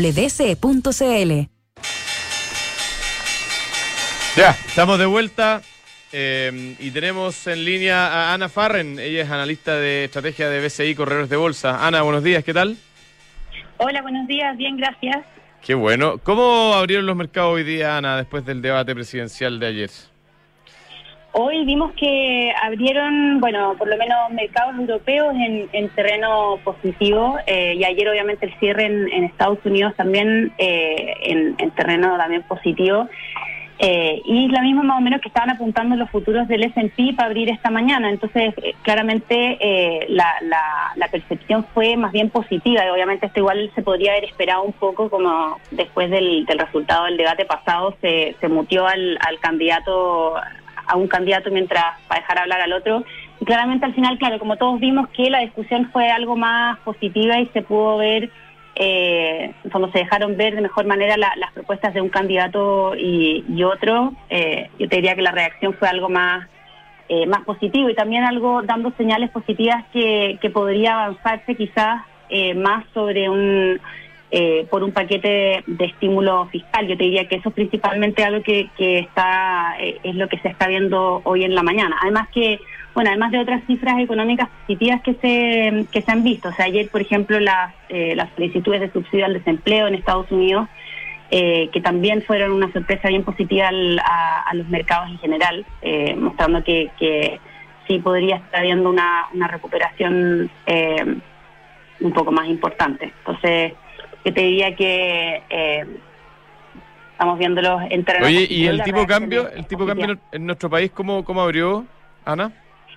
Ya, estamos de vuelta. Y tenemos en línea a Ana Farren. Ella es analista de estrategia de BCI Corredores de Bolsa. Ana, buenos días, ¿qué tal? Hola, buenos días, bien, gracias. Qué bueno. ¿Cómo abrieron los mercados hoy día, Ana, después del debate presidencial de ayer? Hoy vimos que abrieron, bueno, por lo menos mercados europeos en terreno positivo, y ayer obviamente el cierre en Estados Unidos también en terreno también positivo. Y la misma más o menos que estaban apuntando los futuros del S&P para abrir esta mañana. Entonces, claramente la percepción fue más bien positiva. Y obviamente esto igual se podría haber esperado un poco, como después del resultado del debate pasado se mutió al candidato, a un candidato para dejar hablar al otro. Y claramente al final, claro, como todos vimos que la discusión fue algo más positiva y se pudo ver, cuando se dejaron ver de mejor manera las propuestas de un candidato y otro, yo te diría que la reacción fue algo más positivo y también algo dando señales positivas que podría avanzarse quizás más sobre por un paquete de estímulo fiscal. Yo te diría que eso es principalmente algo que está es lo que se está viendo hoy en la mañana. Además de otras cifras económicas positivas que se han visto. O sea, ayer, por ejemplo, las solicitudes de subsidio al desempleo en Estados Unidos, que también fueron una sorpresa bien positiva a los mercados en general, mostrando que sí podría estar habiendo una recuperación un poco más importante. Entonces, yo te diría que estamos viéndolos en terreno. Oye, ¿y el tipo de cambio en nuestro país cómo abrió, Ana?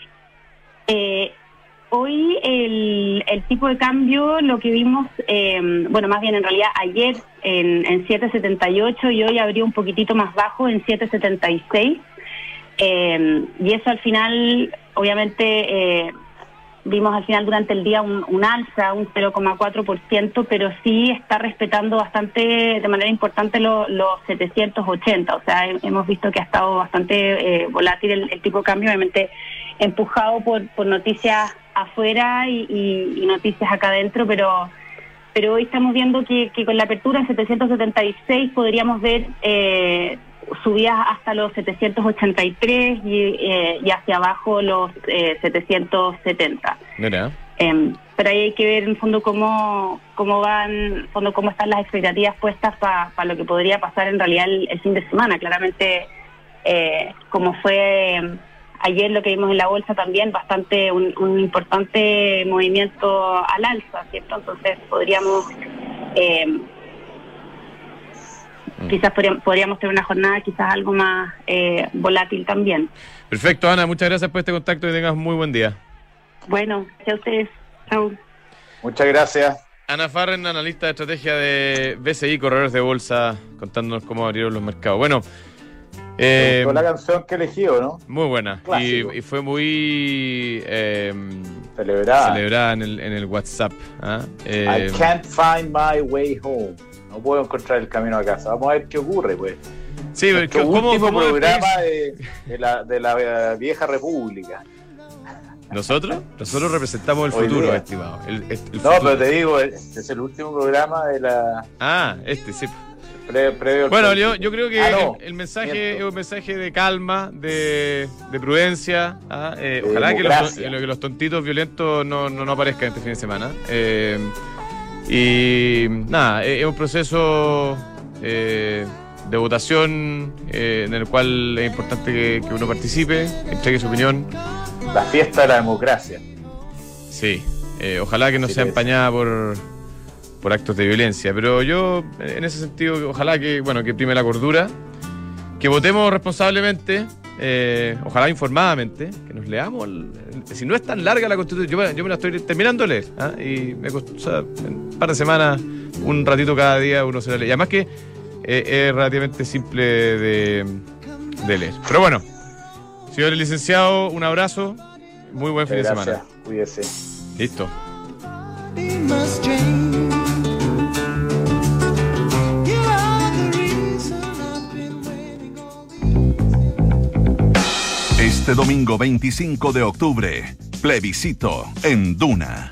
Hoy el tipo de cambio, lo que vimos, más bien en realidad ayer en 7.78 y hoy abrió un poquitito más bajo en 7.76. Y eso al final, obviamente, vimos al final durante el día un alza, un 0,4%, pero sí está respetando bastante, de manera importante, los 780. O sea, hemos visto que ha estado bastante volátil el tipo de cambio, obviamente empujado por noticias afuera y noticias acá adentro, pero hoy estamos viendo que con la apertura en 776 podríamos ver subidas hasta los 783 y hacia abajo los 770. Mira. Pero ahí hay que ver en fondo cómo están las expectativas puestas para lo que podría pasar en realidad el fin de semana. Claramente como fue ayer lo que vimos en la bolsa también, bastante un importante movimiento al alza, ¿cierto? Entonces podríamos quizás podríamos tener una jornada quizás algo más volátil también. Perfecto, Ana, muchas gracias por este contacto y tengas muy buen día. Bueno, gracias a ustedes. Chao. Muchas gracias. Ana Farren, analista de estrategia de BCI, corredores de bolsa, contándonos cómo abrieron los mercados. Bueno, fue la canción que elegí, ¿no? Muy buena. Y fue muy celebrada en el WhatsApp. I can't find my way home. No puedo encontrar el camino a casa. Vamos a ver qué ocurre, pues. Sí, pero último programa de la vieja república. ¿Nosotros representamos el futuro, estimado. No, pero te digo, este es el último programa de la... sí. Previo bueno, yo creo que el mensaje es un mensaje de calma, de prudencia. Ojalá que los tontitos violentos no aparezcan este fin de semana. Y nada, es un proceso de votación en el cual es importante que uno participe, que entregue su opinión. La fiesta de la democracia. Sí, ojalá que no sea empañada por actos de violencia, pero yo en ese sentido ojalá que prime la cordura, que votemos responsablemente, ojalá informadamente, que nos leamos, si no es tan larga la Constitución, yo me la estoy terminando de leer, y me costó, en un par de semanas, un ratito cada día uno se la lee, y además que es relativamente simple de leer, pero bueno, señor licenciado, un abrazo, muy buen fin de semana. Cuídese. Listo. Este domingo 25 de octubre, plebiscito en Duna.